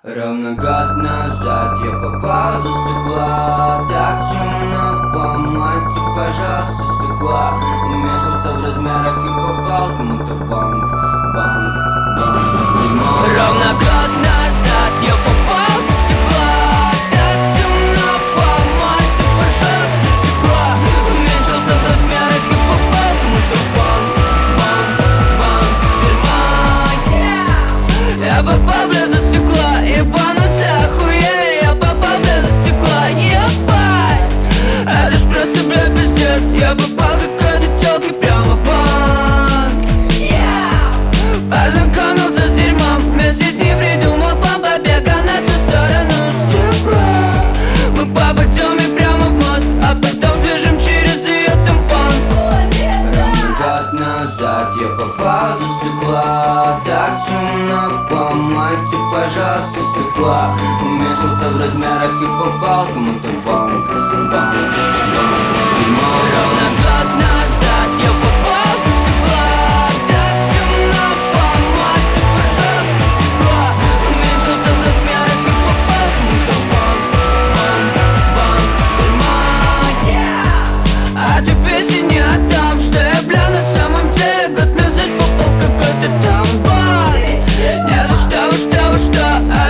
Ровно год назад я попал за стекла. Так темно, помойте, пожалуйста, стекла. Уменьшился в размерах и попал кому-то в банк. Банк, банк. Ровно год назад я попал за стекла. Так темно, помойте, пожалуйста, стекла. Уменьшился в размерах и попал кому-то в банк. Банк, банк, тюрьма, yeah. Я попал близ стекла. Ебануться охуели, я попал без стекла, ебать. Это ж просто, бля, пиздец. Я попал какой-то тёлке прямо в банк, yeah. Познакомился с дерьмом, вместе с ним придумал план побега на ту сторону стекла. Мы попадем ей прямо в мозг, а потом сбежим через её тампон. Год назад я попал за стекла. Так темно, помойте, пожалуйста, стекла. Уменьшился в размерах и попал кому-то в банк. Банк, банк. Ровно год назад я попал за стекла. Так темно, помойте, пожалуйста, стекла. Уменьшился в размерах и попал кому-то в банк. Банк, банк, тюрьма, yeah. А ты песня не о том, что я, бля, на самом деле год назад попал в какой-то там бой. Не за что,